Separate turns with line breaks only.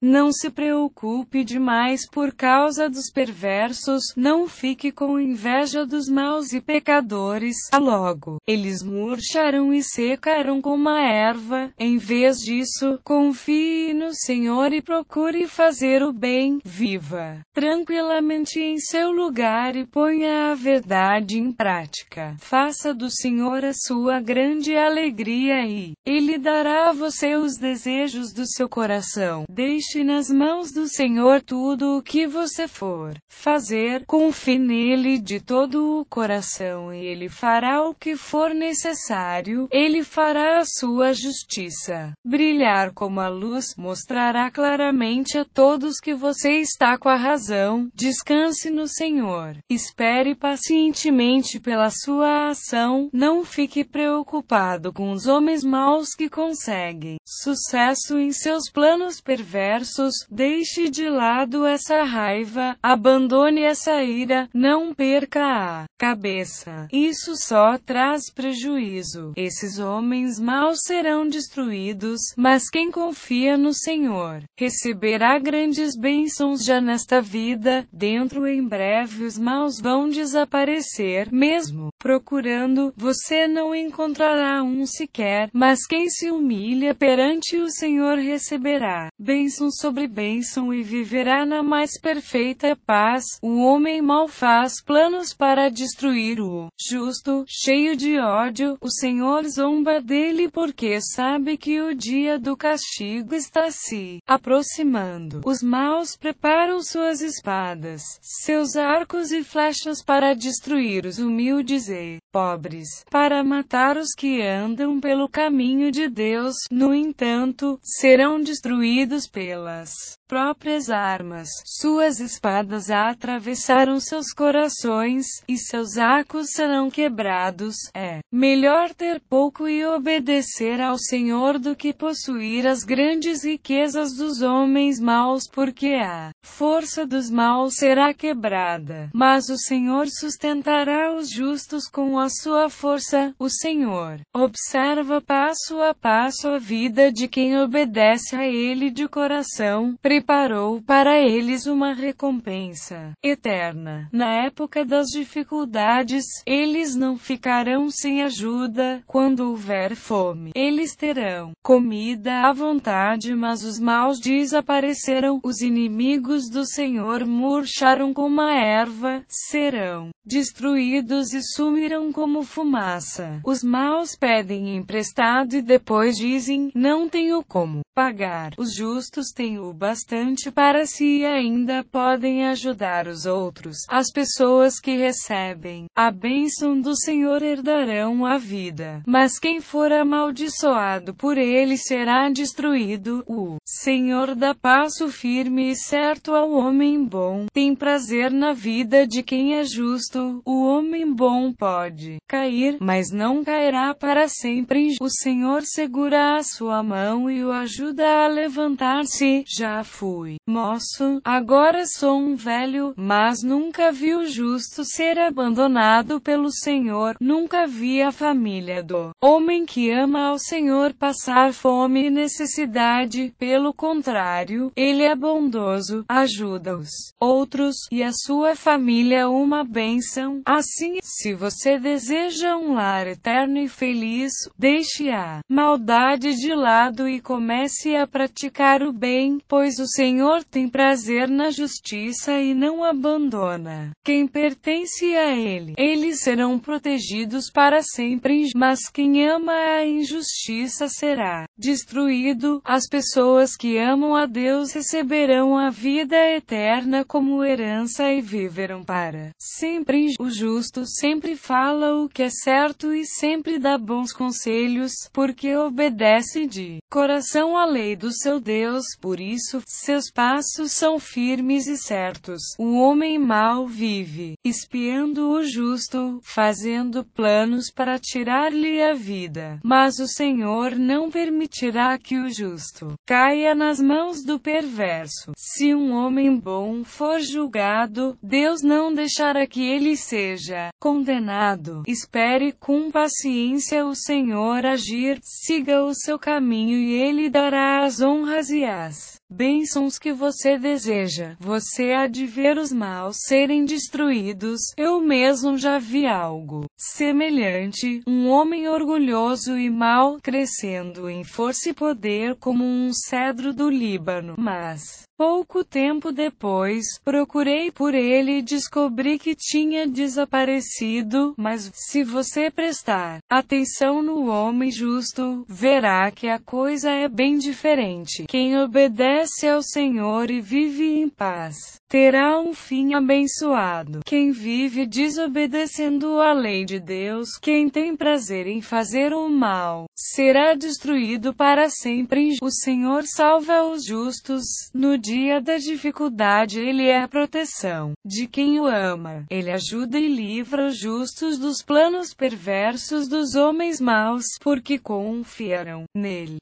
Não se preocupe demais por causa dos perversos, não fique com inveja dos maus e pecadores, logo, eles murcharão e secarão como a erva. Em vez disso, confie no Senhor e procure fazer o bem, viva tranquilamente em seu lugar e ponha a verdade em prática. Faça do Senhor a sua grande alegria e Ele dará a você os desejos do seu coração. Deixe nas mãos do Senhor tudo o que você for fazer, confie nele de todo o coração e Ele fará o que for necessário. Ele fará a sua justiça brilhar como a luz, mostrará claramente a todos que você está com a razão. Descanse no Senhor. Espere pacientemente pela sua ação. Não fique preocupado com os homens maus que conseguem sucesso em seus planos perversos. Deixe de lado essa raiva, abandone essa ira, não perca a cabeça. Isso só traz prejuízo. Esses homens maus serão destruídos, mas quem confia no Senhor receberá grandes bênçãos já nesta vida. Dentro em breve os maus vão desaparecer. Mesmo procurando, você não encontrará um sequer, mas quem se humilha perante o Senhor receberá bênção sobre bênção e viverá na mais perfeita paz. O homem mau faz planos para destruir o justo, cheio de ódio. O Senhor zomba dele porque sabe que o dia do castigo está se aproximando. Os maus preparam suas espadas, seus arcos e flechas para destruir os humildes e pobres, para matar os que andam pelo caminho de Deus. No entanto, serão destruídos pelas próprias armas. Suas espadas atravessaram seus corações, e seus arcos serão quebrados. É melhor ter pouco e obedecer ao Senhor do que possuir as grandes riquezas dos homens maus, porque a força dos maus será quebrada, mas o Senhor sustentará os justos com a sua força. O Senhor observa passo a passo a vida de quem obedece a Ele de coração. Preparou para eles uma recompensa eterna. Na época das dificuldades, eles não ficarão sem ajuda. Quando houver fome, eles terão comida à vontade, mas os maus desaparecerão. Os inimigos do Senhor murcharam como a erva, serão destruídos e sumirão como fumaça. Os maus pedem emprestado e depois dizem, não tenho como pagar. Os justos têm o bastante para si e ainda podem ajudar os outros. As pessoas que recebem a bênção do Senhor herdarão a vida, mas quem for amaldiçoado por ele será destruído. O Senhor dá passo firme e certo ao homem bom, tem prazer na vida de quem é justo. O homem bom pode cair, mas não cairá para sempre. O Senhor segura a sua mão e o ajuda a levantar-se. Já fui moço, agora sou um velho, mas nunca vi o justo ser abandonado pelo Senhor. Nunca vi a família do homem que ama ao Senhor passar fome e necessidade. Pelo contrário, ele é bondoso, ajuda os outros e a sua família uma bênção. Assim, se você deseja um lar eterno e feliz, deixe a maldade de lado e comece a praticar o bem, pois o Senhor tem prazer na justiça e não abandona quem pertence a Ele. Eles serão protegidos para sempre, mas quem ama a injustiça será destruído. As pessoas que amam a Deus receberão a vida eterna como herança e viverão para sempre. O justo sempre fala o que é certo e sempre dá bons conselhos, porque obedece de coração à lei do seu Deus. Por isso, seus passos são firmes e certos. O homem mau vive espiando o justo, fazendo planos para tirar-lhe a vida. Mas o Senhor não permitirá que o justo caia nas mãos do perverso. Se um homem bom for julgado, Deus não deixará que ele seja condenado. Espere com paciência o Senhor agir, siga o seu caminho e ele dará as honras e as bênçãos que você deseja. Você há de ver os maus serem destruídos. Eu mesmo já vi algo semelhante, um homem orgulhoso e mau, crescendo em força e poder como um cedro do Líbano. Mas, pouco tempo depois, procurei por ele e descobri que tinha desaparecido. Mas, se você prestar atenção no homem justo, verá que a coisa é bem diferente. Quem obedece ao Senhor e vive em paz terá um fim abençoado. Quem vive desobedecendo à lei de Deus, quem tem prazer em fazer o mal, será destruído para sempre. O Senhor salva os justos. No dia da dificuldade Ele é a proteção de quem o ama. Ele ajuda e livra os justos dos planos perversos dos homens maus, porque confiaram nele.